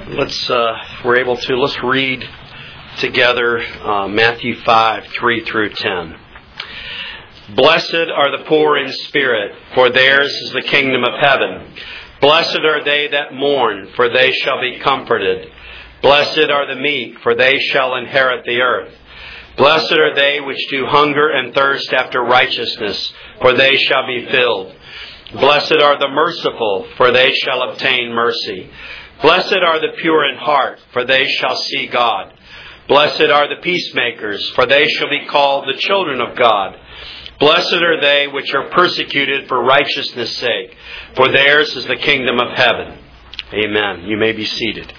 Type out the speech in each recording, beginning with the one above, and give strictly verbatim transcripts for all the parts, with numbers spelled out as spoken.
Let's, uh, if we're able to, let's read together uh, Matthew five, three through ten. Blessed are the poor in spirit, for theirs is the kingdom of heaven. Blessed are they that mourn, for they shall be comforted. Blessed are the meek, for they shall inherit the earth. Blessed are they which do hunger and thirst after righteousness, for they shall be filled. Blessed are the merciful, for they shall obtain mercy. Blessed are the pure in heart, for they shall see God. Blessed are the peacemakers, for they shall be called the children of God. Blessed are they which are persecuted for righteousness' sake, for theirs is the kingdom of heaven. Amen. You may be seated.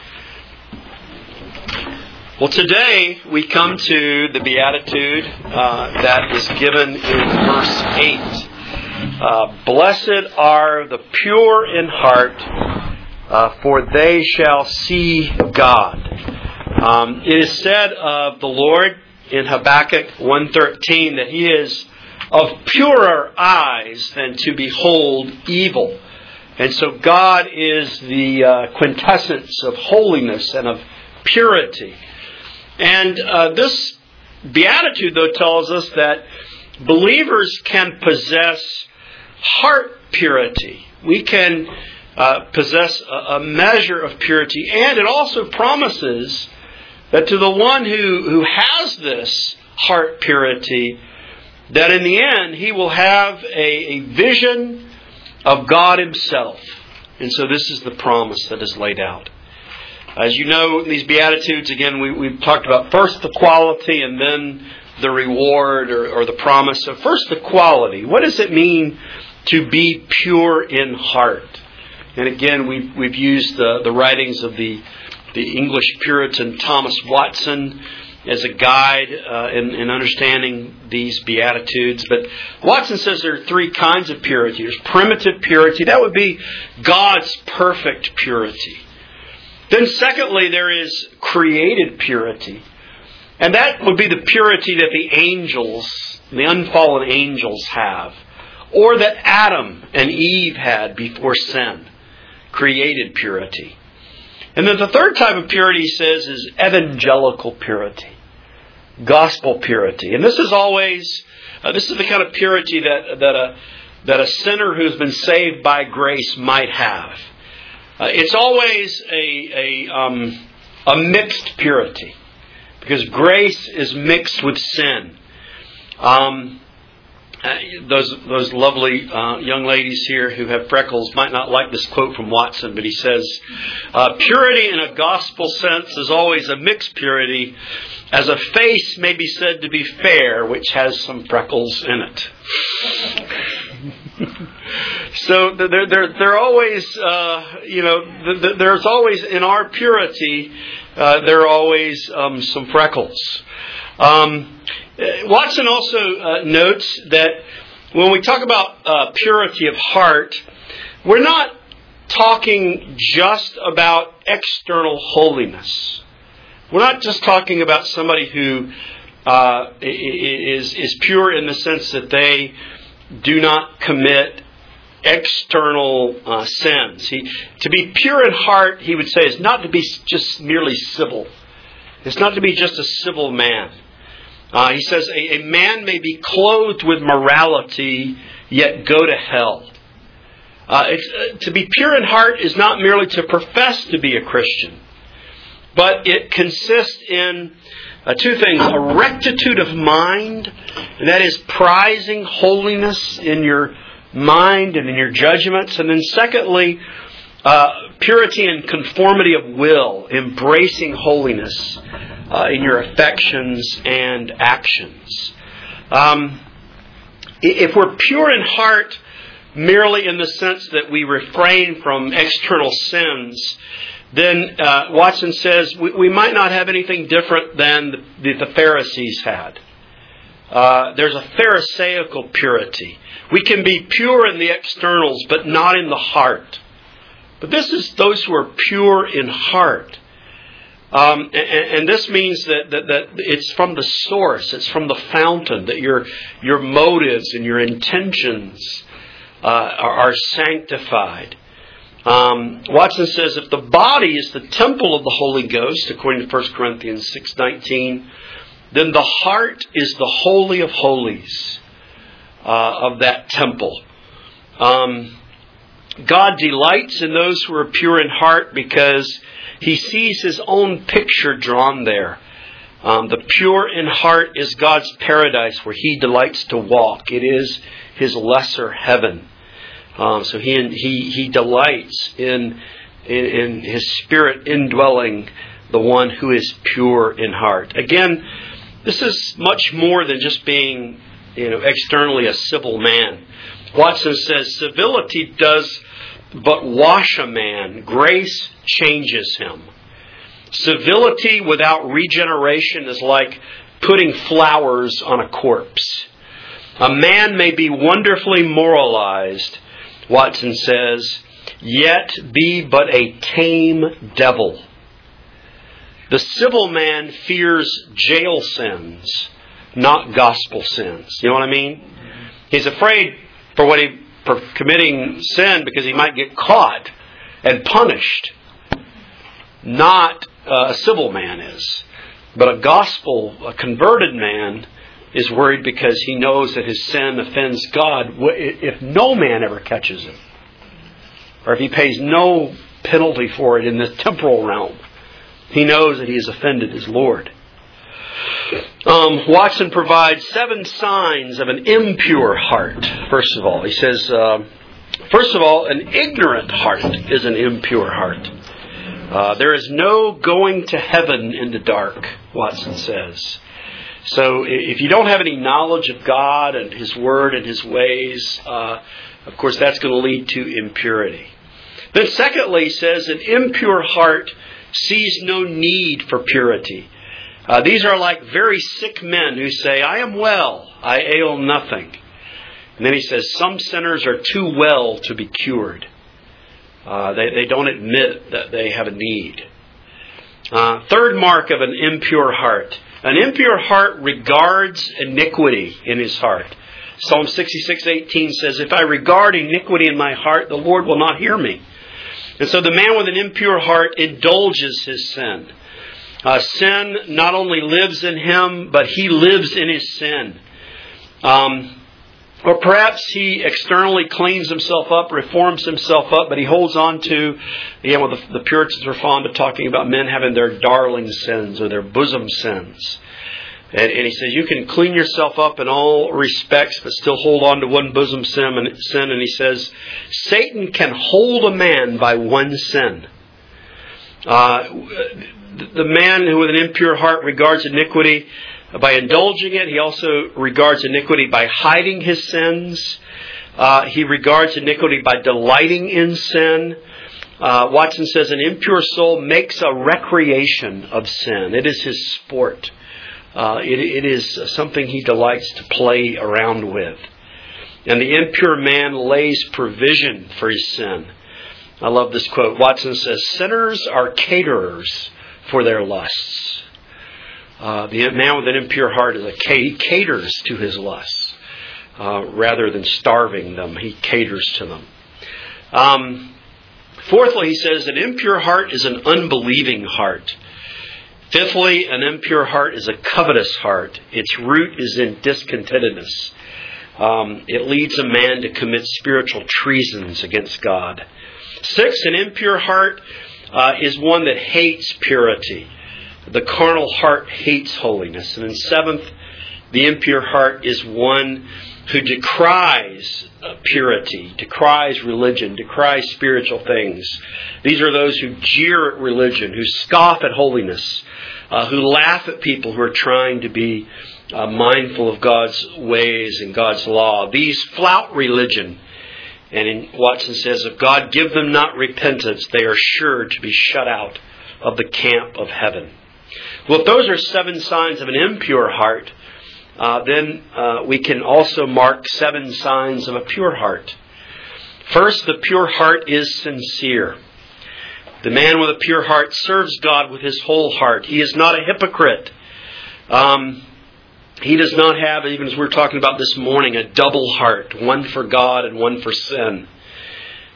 Well, today we come to the beatitude uh, that is given in verse eight. Uh, Blessed are the pure in heart, uh, for they shall see God. Um, it is said of the Lord in Habakkuk one thirteen that He is of purer eyes than to behold evil. And so God is the uh, quintessence of holiness and of purity. And uh, this beatitude, though, tells us that believers can possess heart purity. We can uh, possess a, a measure of purity. And it also promises that to the one who, who has this heart purity, that in the end he will have a, a vision of God Himself. And so this is the promise that is laid out. As you know, these Beatitudes, again, we, we've talked about first the quality and then the reward or, or the promise. So first the quality. What does it mean to be pure in heart? And again, we've, we've used the, the writings of the, the English Puritan Thomas Watson as a guide uh, in, in understanding these Beatitudes. But Watson says there are three kinds of purity. There's primitive purity. That would be God's perfect purity. Then secondly, there is created purity. And that would be the purity that the angels, the unfallen angels have. Or that Adam and Eve had before sin. Created purity. And then the third type of purity, he says, is evangelical purity. Gospel purity. And this is always, uh, this is the kind of purity that, that, a, that a sinner who's been saved by grace might have. Uh, it's always a, a, um, a mixed purity. Because grace is mixed with sin. Um, uh, those those lovely uh, young ladies here who have freckles might not like this quote from Watson, but he says, uh, purity in a gospel sense is always a mixed purity, as a face may be said to be fair, which has some freckles in it. So there, there, there always, uh, you know, th- there's always in our purity, uh, there are always um, some freckles. Um, Watson also uh, notes that when we talk about uh, purity of heart, we're not talking just about external holiness. We're not just talking about somebody who uh, is is pure in the sense that they do not commit external uh, sins. He, to be pure in heart, he would say, is not to be just merely civil. It's not to be just a civil man. Uh, he says, a, a man may be clothed with morality, yet go to hell. Uh, it's, uh, to be pure in heart is not merely to profess to be a Christian, but it consists in uh, two things: a rectitude of mind, and that is prizing holiness in your mind and in your judgments. And then secondly, uh, purity and conformity of will, embracing holiness uh, in your affections and actions. Um, if we're pure in heart, merely in the sense that we refrain from external sins, then uh, Watson says we, we might not have anything different than the, the Pharisees had. Uh, there's a Pharisaical purity. We can be pure in the externals, but not in the heart. But this is those who are pure in heart. Um, and, and this means that, that, that it's from the source, it's from the fountain, that your, your motives and your intentions uh, are, are sanctified. Um, Watson says, if the body is the temple of the Holy Ghost, according to First Corinthians six nineteen, then the heart is the holy of holies uh, of that temple. Um, God delights in those who are pure in heart because He sees His own picture drawn there. Um, the pure in heart is God's paradise where He delights to walk. It is His lesser heaven. Um, so he, he he delights in, in in His Spirit indwelling the one who is pure in heart. Again, this is much more than just being, you know, externally a civil man. Watson says, civility does but wash a man. Grace changes him. Civility without regeneration is like putting flowers on a corpse. A man may be wonderfully moralized, Watson says, yet be but a tame devil. The civil man fears jail sins, not gospel sins. You know what I mean? He's afraid for what he for committing sin because he might get caught and punished. Not uh, a civil man is. But a gospel, a converted man is worried because he knows that his sin offends God if no man ever catches him. Or if he pays no penalty for it in the temporal realm. He knows that he has offended his Lord. Um, Watson provides seven signs of an impure heart. First of all, he says, uh, first of all, an ignorant heart is an impure heart. Uh, there is no going to heaven in the dark, Watson says. So if you don't have any knowledge of God and His Word and His ways, uh, of course that's going to lead to impurity. Then secondly, he says, an impure heart sees no need for purity. Uh, these are like very sick men who say, I am well, I ail nothing. And then he says, some sinners are too well to be cured. Uh, they, they don't admit that they have a need. Uh, third mark of an impure heart. An impure heart regards iniquity in his heart. Psalm sixty-six eighteen says, if I regard iniquity in my heart, the Lord will not hear me. And so the man with an impure heart indulges his sin. Uh, sin not only lives in him, but he lives in his sin. Um, or perhaps he externally cleans himself up, reforms himself up, but he holds on to, again, well, the, the Puritans are fond of talking about men having their darling sins or their bosom sins. And, and he says, you can clean yourself up in all respects, but still hold on to one bosom sin. And, sin. and he says, Satan can hold a man by one sin. Uh, the man who with an impure heart regards iniquity by indulging it. He also regards iniquity by hiding his sins. Uh, he regards iniquity by delighting in sin. Uh, Watson says an impure soul makes a recreation of sin. It is his sport. Uh, it, it is something he delights to play around with. And the impure man lays provision for his sin. I love this quote. Watson says, sinners are caterers for their lusts. Uh, the man with an impure heart is a he caters to his lusts uh, rather than starving them. He caters to them. Um, fourthly, he says an impure heart is an unbelieving heart. Fifthly, an impure heart is a covetous heart. Its root is in discontentedness. Um, it leads a man to commit spiritual treasons against God. Sixth, an impure heart uh, is one that hates purity. The carnal heart hates holiness. And in seventh, the impure heart is one who decries purity, decries religion, decries spiritual things. These are those who jeer at religion, who scoff at holiness, uh, who laugh at people who are trying to be uh, mindful of God's ways and God's law. These flout religion. And in Watson says, if God give them not repentance, they are sure to be shut out of the camp of heaven. Well, if those are seven signs of an impure heart, uh, then uh, we can also mark seven signs of a pure heart. First, the pure heart is sincere. The man with a pure heart serves God with his whole heart. He is not a hypocrite. Um, he does not have, even as we were talking about this morning, a double heart, one for God and one for sin.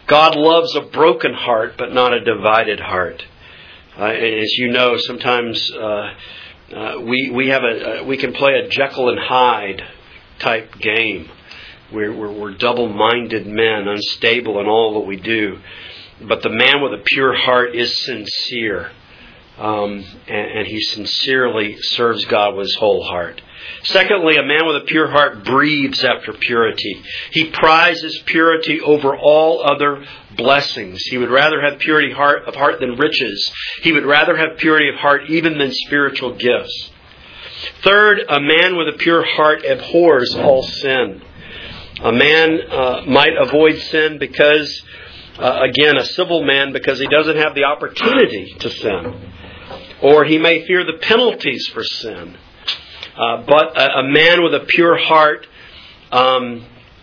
God loves a broken heart, but not a divided heart. Uh, as you know, sometimes uh, uh, we we have a uh, we can play a Jekyll and Hyde type game. We're, we're, we're double-minded men, unstable in all that we do. But the man with a pure heart is sincere. Um, and, and he sincerely serves God with his whole heart. Secondly, a man with a pure heart breathes after purity. He prizes purity over all other blessings. He would rather have purity heart, of heart than riches. He would rather have purity of heart even than spiritual gifts. Third, a man with a pure heart abhors all sin. A man uh, might avoid sin because, uh, again, a civil man, because he doesn't have the opportunity to sin. Or he may fear the penalties for sin. Uh, but a, a man with a pure heart um,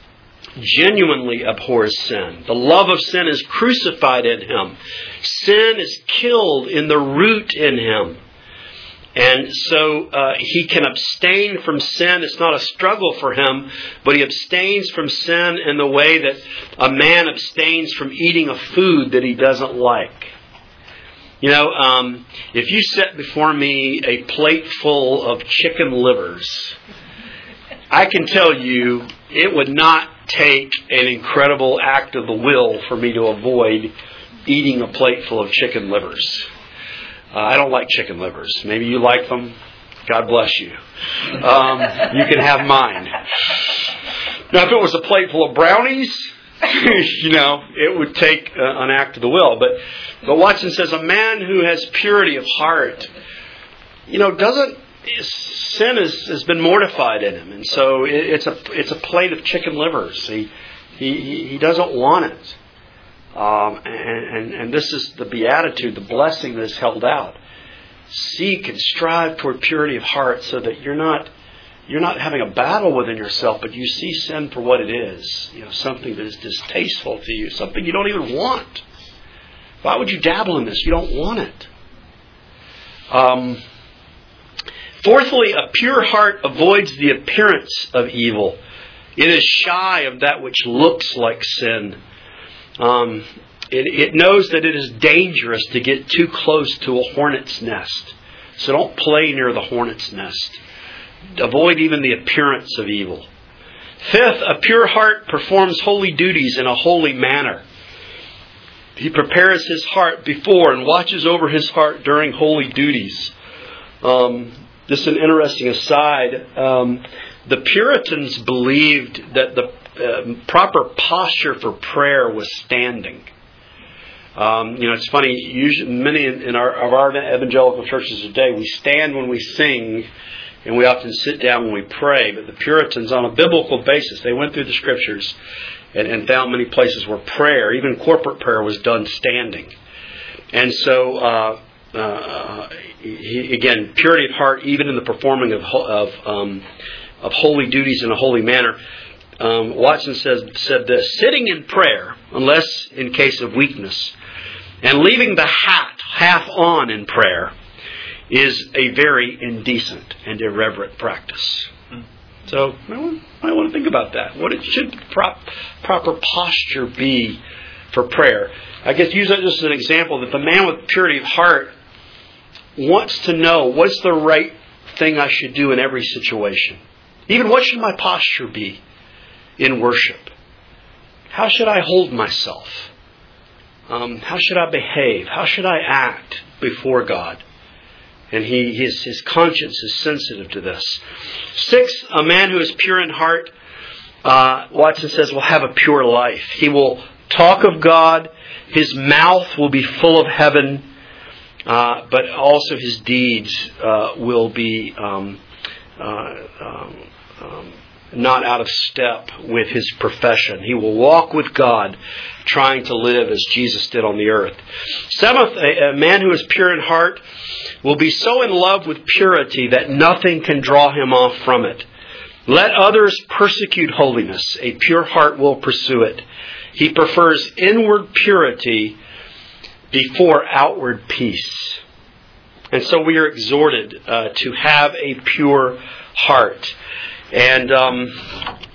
genuinely abhors sin. The love of sin is crucified in him. Sin is killed in the root in him. And so uh, he can abstain from sin. It's not a struggle for him, but he abstains from sin in the way that a man abstains from eating a food that he doesn't like. You know, um, if you set before me a plate full of chicken livers, I can tell you it would not take an incredible act of the will for me to avoid eating a plate full of chicken livers. Uh, I don't like chicken livers. Maybe you like them. God bless you. Um, you can have mine. Now, if it was a plate full of brownies, you know, it would take uh, an act of the will. But, but Watson says a man who has purity of heart, you know, doesn't, sin has, has been mortified in him. And so it, it's a it's a plate of chicken livers. He he, he doesn't want it. Um, and, and, and this is the beatitude, the blessing that is held out. Seek and strive toward purity of heart so that you're not you're not having a battle within yourself, but you see sin for what it is. You know, something that is distasteful to you, something you don't even want. Why would you dabble in this? You don't want it. Um, fourthly, a pure heart avoids the appearance of evil. It is shy of that which looks like sin. Um, it, it knows that it is dangerous to get too close to a hornet's nest. So don't play near the hornet's nest. Avoid even the appearance of evil. Fifth, a pure heart performs holy duties in a holy manner. He prepares his heart before and watches over his heart during holy duties. Um, this is an interesting aside. Um, the Puritans believed that the Uh, proper posture for prayer was standing. Um, you know, it's funny. Usually, many in, in our of our evangelical churches today, we stand when we sing, and we often sit down when we pray. But the Puritans, on a biblical basis, they went through the Scriptures and, and found many places where prayer, even corporate prayer, was done standing. And so, uh, uh, he, again, purity of heart, even in the performing of of, um, of holy duties in a holy manner. Um, Watson says, said this, sitting in prayer, unless in case of weakness, and leaving the hat half on in prayer is a very indecent and irreverent practice. So I want, I want to think about that. What it should prop, proper posture be for prayer? I guess use that just as an example that the man with purity of heart wants to know what's the right thing I should do in every situation. Even what should my posture be in worship? How should I hold myself? Um, how should I behave? How should I act before God? And he his, his conscience is sensitive to this. Sixth, a man who is pure in heart, uh, Watson says, will have a pure life. He will talk of God. His mouth will be full of heaven. Uh, but also his deeds uh, will be um, uh, um, um, not out of step with his profession. He will walk with God, trying to live as Jesus did on the earth. Seventh, a, a man who is pure in heart will be so in love with purity that nothing can draw him off from it. Let others persecute holiness. A pure heart will pursue it. He prefers inward purity before outward peace. And so we are exhorted uh, to have a pure heart. And um,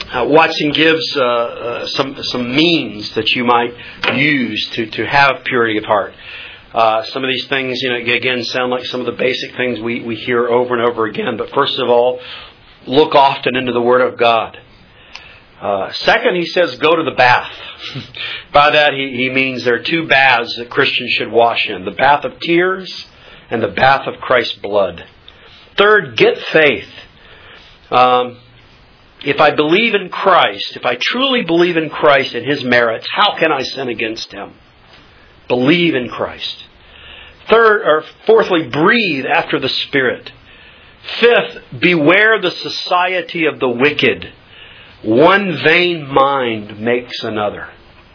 Uh, Watson gives uh, uh, some some means that you might use to, to have purity of heart. Uh, some of these things, you know, again, sound like some of the basic things we, we hear over and over again. But first of all, look often into the Word of God. Uh, second, he says, go to the bath. By that, he, he means there are two baths that Christians should wash in. The bath of tears and the bath of Christ's blood. Third, get faith. Um, if I believe in Christ, if I truly believe in Christ and His merits, how can I sin against Him? Believe in Christ. Third, or fourthly, breathe after the Spirit. Fifth, beware the society of the wicked. One vain mind makes another.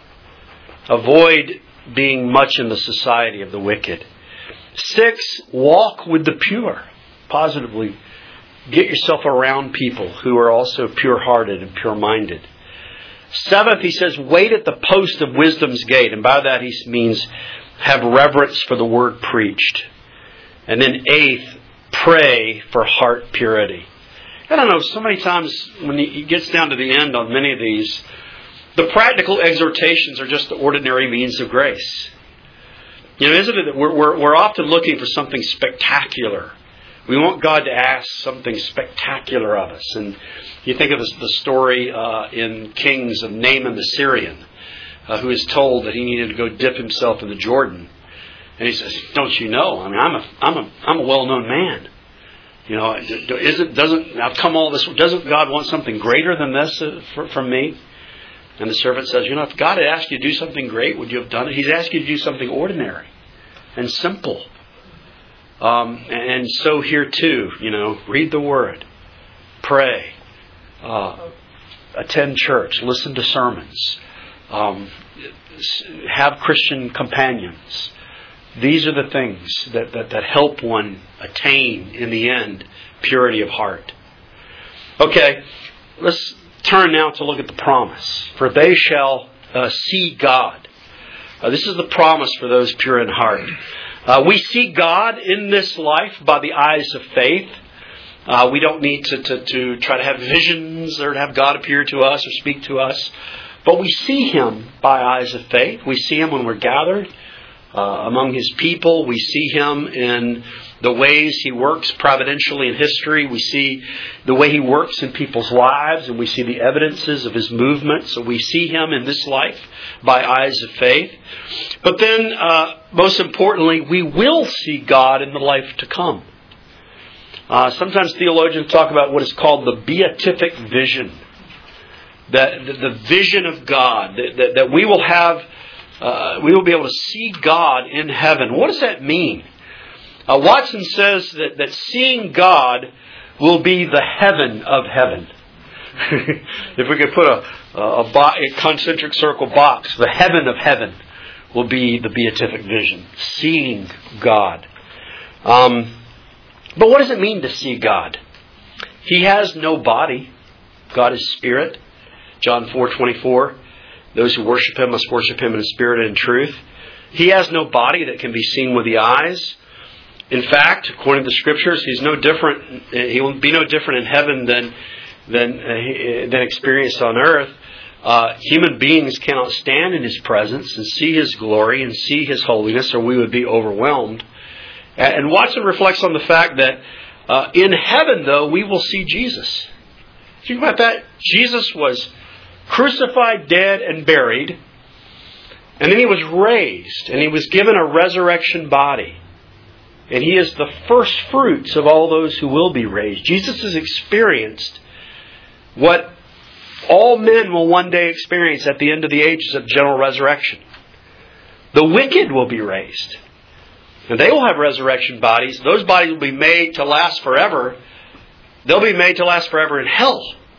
Avoid being much in the society of the wicked. Six, walk with the pure. Positively, get yourself around people who are also pure-hearted and pure-minded. Seventh, he says, wait at the post of wisdom's gate. And by that he means have reverence for the word preached. And then eighth, pray for heart purity. I don't know, so many times when he gets down to the end on many of these, the practical exhortations are just the ordinary means of grace. You know, isn't it that we're, we're, we're often looking for something spectacular. We want God to ask something spectacular of us. And you think of the, the story uh, in Kings of Naaman the Syrian, uh, who is told that he needed to go dip himself in the Jordan. And he says, don't you know? I mean, I'm a, I'm a, I'm a well-known man. You know, isn't, doesn't, I've come all this, doesn't God want something greater than this uh, for, from me? And the servant says, you know, if God had asked you to do something great, would you have done it? He's asked you to do something ordinary and simple. Um, and so here too, you know, read the Word, pray, uh, attend church, listen to sermons, um, have Christian companions. These are the things that, that, that help one attain, in the end, purity of heart. Okay, let's turn now to look at the promise. For they shall uh, see God. Uh, this is the promise for those pure in heart. Uh, we see God in this life by the eyes of faith. Uh, we don't need to, to, to try to have visions or to have God appear to us or speak to us. But we see Him by eyes of faith. We see Him when we're gathered uh, among His people. We see Him in the ways He works providentially in history. We see the way He works in people's lives, and we see the evidences of His movement. So we see Him in this life by eyes of faith. But then, uh, most importantly, we will see God in the life to come. Uh, sometimes theologians talk about what is called the beatific vision. That the, the vision of God, that, that, that we will have, uh, we will be able to see God in heaven. What does that mean? Uh, Watson says that, that seeing God will be the heaven of heaven. If we could put a, a, bo- a concentric circle box, the heaven of heaven will be the beatific vision. Seeing God. Um, but what does it mean to see God? He has no body. God is spirit. John four twenty-four. Those who worship Him must worship Him in spirit and in truth. He has no body that can be seen with the eyes. In fact, according to the Scriptures, He's no different. He will be no different in heaven than than uh, than experienced on earth. Uh, human beings cannot stand in His presence and see His glory and see His holiness, or we would be overwhelmed. And Watson reflects on the fact that uh, in heaven, though, we will see Jesus. Think about that. Jesus was crucified, dead, and buried. And then He was raised, and He was given a resurrection body. And He is the first fruits of all those who will be raised. Jesus has experienced what all men will one day experience at the end of the ages of general resurrection. The wicked will be raised. And they will have resurrection bodies. Those bodies will be made to last forever. They'll be made to last forever in hell.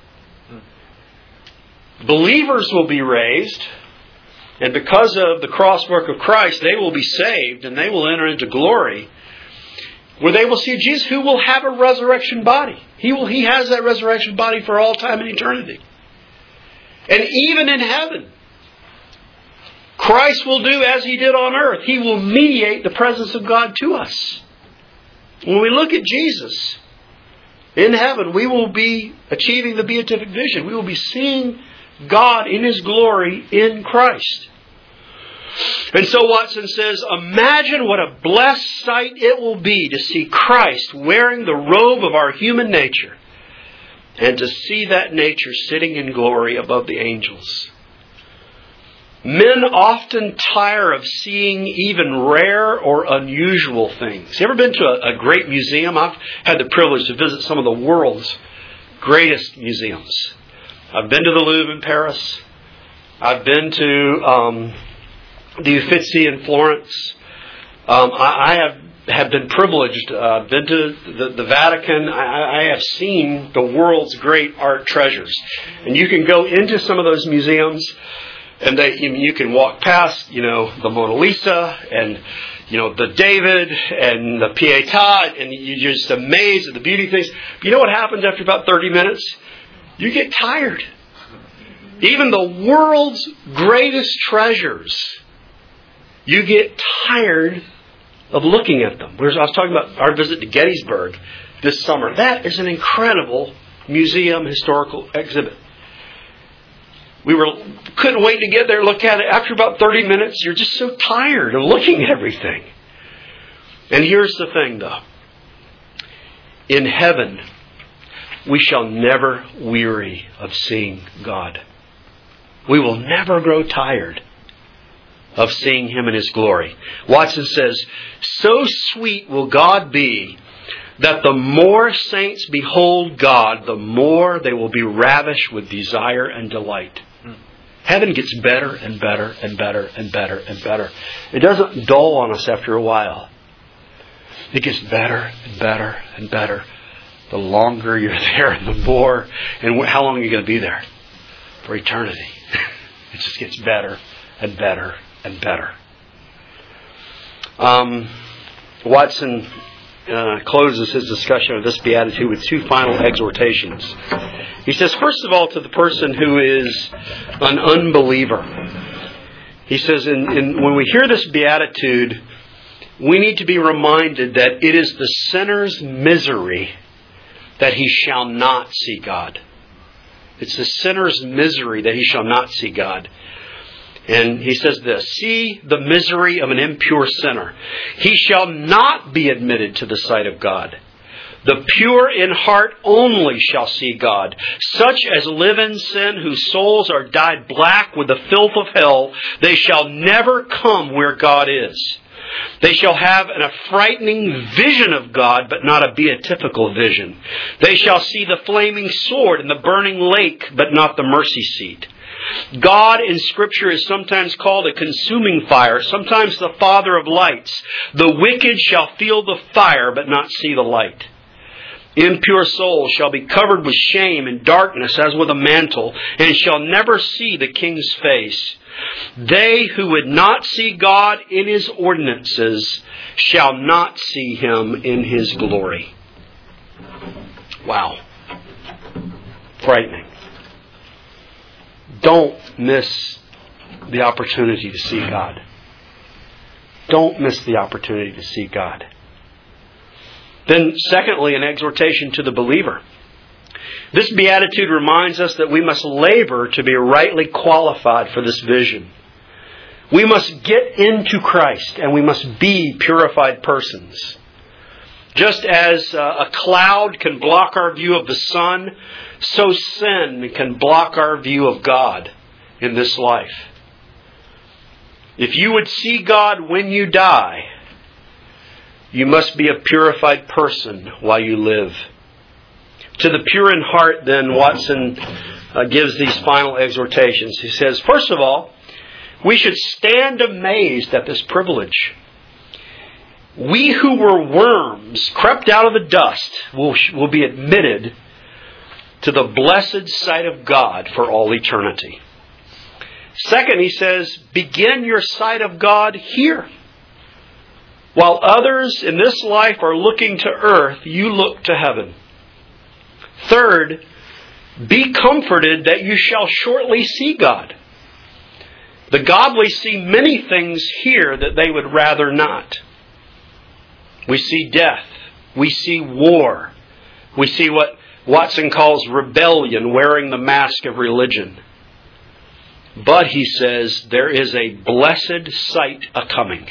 Believers will be raised. And because of the cross work of Christ, they will be saved and they will enter into glory, where they will see Jesus, who will have a resurrection body. He will. He has that resurrection body for all time and eternity. And even in heaven, Christ will do as He did on earth. He will mediate the presence of God to us. When we look at Jesus, In heaven, we will be achieving the beatific vision. We will be seeing God in His glory in Christ. And so Watson says, imagine what a blessed sight it will be to see Christ wearing the robe of our human nature and to see that nature sitting in glory above the angels. Men often tire of seeing even rare or unusual things. You ever been to a, a great museum? I've had the privilege to visit some of the world's greatest museums. I've been to the Louvre in Paris. I've been to um, the Uffizi in Florence. Um, I, I have have been privileged. I've uh, been to the, the Vatican. I, I have seen the world's great art treasures. And you can go into some of those museums, and they, you can walk past, you know, the Mona Lisa and, you know, the David and the Pietà, and you're just amazed at the beauty of things. But you know what happens after about thirty minutes? You get tired. Even the world's greatest treasures, you get tired of looking at them. I was talking about our visit to Gettysburg this summer. That is an incredible museum historical exhibit. We were couldn't wait to get there and look at it. After about thirty minutes, you're just so tired of looking at everything. And here's the thing, though. In heaven, we shall never weary of seeing God. We will never grow tired of seeing Him in His glory. Watson says, so sweet will God be that the more saints behold God, the more they will be ravished with desire and delight. Heaven gets better and better and better and better and better. It doesn't dull on us after a while. It gets better and better and better. The longer you're there, and the more. And how long are you going to be there? For eternity. It just gets better and better and better. Um, Watson uh, closes his discussion of this beatitude with two final exhortations. He says, first of all, to the person who is an unbeliever. He says, in, in, when we hear this beatitude, we need to be reminded that it is the sinner's misery that he shall not see God. It's the sinner's misery that he shall not see God. And he says this, see the misery of an impure sinner. He shall not be admitted to the sight of God. The pure in heart only shall see God. Such as live in sin, whose souls are dyed black with the filth of hell, they shall never come where God is. They shall have an affrightening vision of God, but not a beatifical vision. They shall see the flaming sword and the burning lake, but not the mercy seat. God in Scripture is sometimes called a consuming fire, sometimes the Father of lights. The wicked shall feel the fire, but not see the light. Impure souls shall be covered with shame and darkness as with a mantle, and shall never see the King's face. They who would not see God in His ordinances shall not see Him in His glory. Wow. Frightening. Don't miss the opportunity to see God. Don't miss the opportunity to see God. Then, secondly, an exhortation to the believer. This beatitude reminds us that we must labor to be rightly qualified for this vision. We must get into Christ, and we must be purified persons. Just as a cloud can block our view of the sun, so sin can block our view of God in this life. If you would see God when you die, you must be a purified person while you live. To the pure in heart, then, Watson uh, gives these final exhortations. He says, first of all, we should stand amazed at this privilege. We who were worms, crept out of the dust, will, will be admitted to the blessed sight of God for all eternity. Second, he says, begin your sight of God here. While others in this life are looking to earth, you look to heaven. Third, be comforted that you shall shortly see God. The godly see many things here that they would rather not. We see death. We see war. We see what Watson calls rebellion, wearing the mask of religion. But, he says, there is a blessed sight a-coming.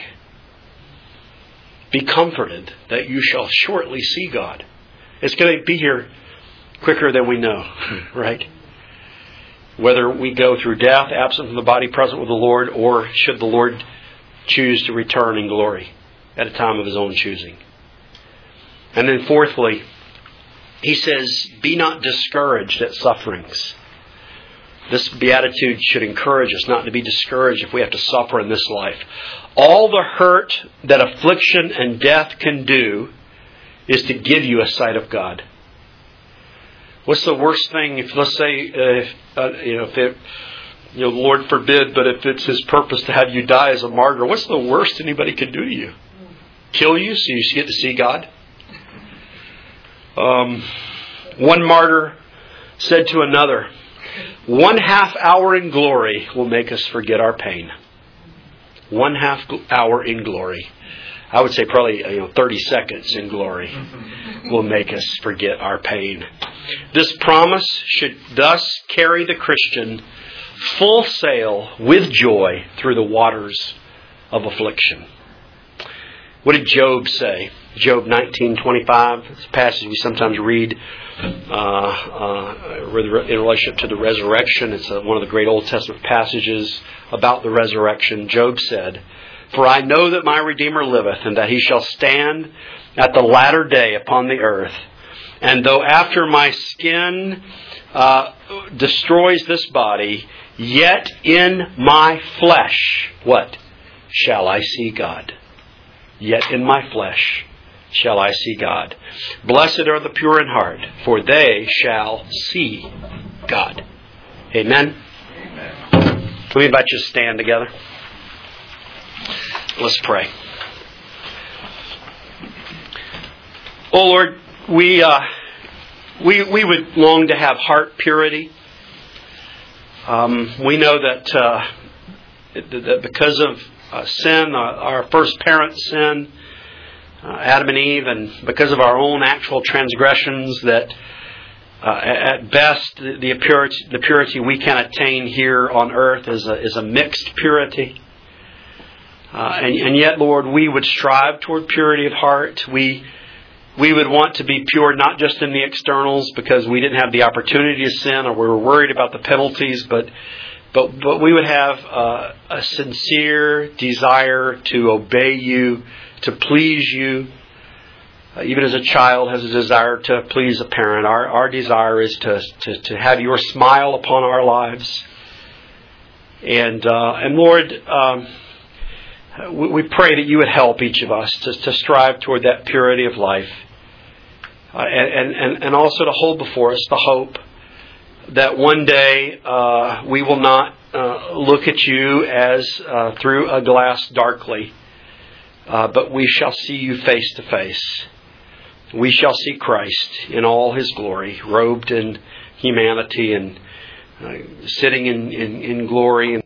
Be comforted that you shall shortly see God. It's going to be here quicker than we know, right? Whether we go through death, absent from the body, present with the Lord, or should the Lord choose to return in glory at a time of His own choosing. And then fourthly, he says, be not discouraged at sufferings. This beatitude should encourage us not to be discouraged if we have to suffer in this life. All the hurt that affliction and death can do is to give you a sight of God. What's the worst thing if, let's say, uh, if, uh, you know, if it, you know, Lord forbid, but if it's His purpose to have you die as a martyr, what's the worst anybody could do to you? Kill you so you get to see God? Um, one martyr said to another, one half hour in glory will make us forget our pain. One half hour in glory. I would say probably you know thirty seconds in glory will make us forget our pain. This promise should thus carry the Christian full sail with joy through the waters of affliction. What did Job say? Job nineteen twenty-five. It's a passage we sometimes read uh, uh, in relationship to the resurrection. It's a, one of the great Old Testament passages about the resurrection. Job said, for I know that my Redeemer liveth, and that He shall stand at the latter day upon the earth. And though after my skin uh, destroys this body, yet in my flesh, what? Shall I see God? Yet in my flesh shall I see God. Blessed are the pure in heart, for they shall see God. Amen? Amen. Can we invite you to stand together? Let's pray. Oh Lord, we uh, we we would long to have heart purity. Um, we know that uh, that because of uh, sin, uh, our first parent sin, uh, Adam and Eve, and because of our own actual transgressions, that uh, at best the, the purity the purity we can attain here on earth is a is a mixed purity. Uh, and, and yet, Lord, we would strive toward purity of heart. We we would want to be pure not just in the externals because we didn't have the opportunity to sin or we were worried about the penalties, but but but we would have uh, a sincere desire to obey You, to please You. Uh, even as a child has a desire to please a parent, our our desire is to to, to have Your smile upon our lives. And uh, and Lord. Um, We pray that You would help each of us to, to strive toward that purity of life. Uh, and, and, and also to hold before us the hope that one day uh, we will not uh, look at You as uh, through a glass darkly, uh, but we shall see You face to face. We shall see Christ in all His glory, robed in humanity and uh, sitting in, in, in glory.